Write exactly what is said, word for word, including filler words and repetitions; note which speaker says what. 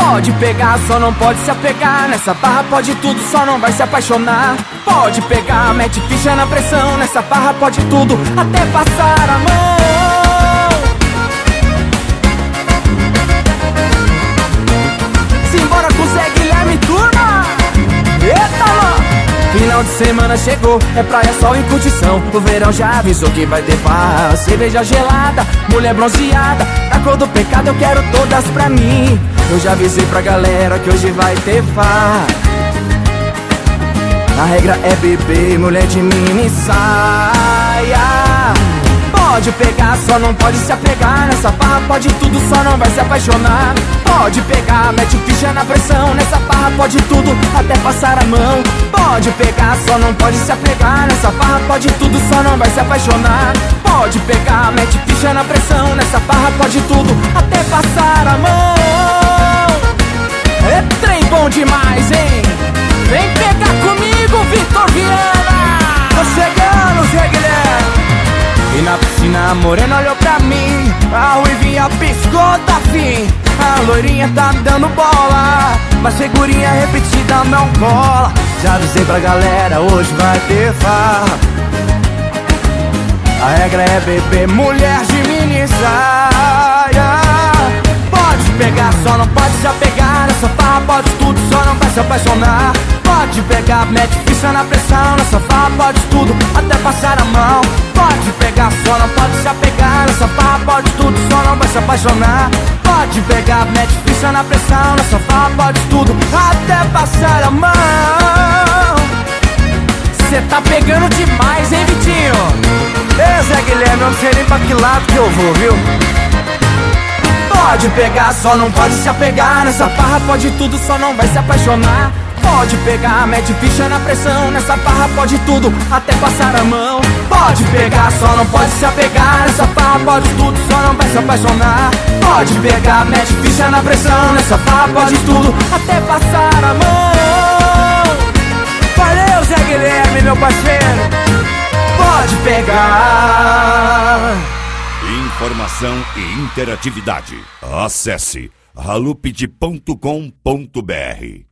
Speaker 1: Pode pegar, só não pode se apegar. Nessa barra pode tudo, só não vai se apaixonar. Pode pegar, mete ficha na pressão. Nessa barra pode tudo, até passar a mão. Simbora com Zé Guilherme, turma. Eita, mano. Final de semana chegou, é praia, sol e curtição. O verão já avisou que vai ter farra, cerveja gelada, mulher bronzeada. Da cor do pecado eu quero todas pra mim. Eu já avisei pra galera que hoje vai ter farra. A regra é beber, mulher de mini saia. Pode pegar, só não pode se apegar. Nessa farra pode tudo, só não vai se apaixonar. Pode pegar, mete ficha na pressão. Nessa farra pode tudo, até passar a mão. Pode pegar, só não pode se apegar. Nessa farra pode tudo, só não vai se apaixonar. Pode pegar, mete ficha na pressão. Nessa farra pode tudo, até passar a mão. É trem bom demais, hein? Vem pegar comigo, Vitor Viana. Tô chegando, Zé Guilherme. E na piscina a morena olhou pra mim, a ruivinha piscou, tá fim. A loirinha tá dando bola, mas segurinha repetida não cola. Já avisei pra galera, hoje vai ter farra. A regra é beber, mulher de mini saia. Pode pegar, só não pode se apegar. Nessa farra pode tudo, só não vai se apaixonar. Pode pegar, mete ficha na pressão. Nessa farra pode tudo, até passar a mão. Pode pegar, só não pode se apegar. Nessa farra pode tudo, só não vai se apaixonar. Pode pegar, mete ficha na pressão. Nessa farra pode tudo, até passar a mão. Cê tá pegando demais, hein, Vitinho? Ê, Zé Guilherme, eu não sei nem pra que lado que eu vou, viu? Pode pegar, só não pode se apegar. Nessa farra pode tudo, só não vai se apaixonar. Pode pegar, mete ficha na pressão. Nessa farra pode tudo, até passar a mão. Pode pegar, só não pode se apegar. Nessa farra pode tudo, só não vai se apaixonar. Pode pegar, mete ficha na pressão. Nessa farra pode tudo, até passar a mão. Valeu, Zé Guilherme, meu parceiro. Pode pegar.
Speaker 2: Informação e interatividade. Acesse ralupid ponto com ponto br.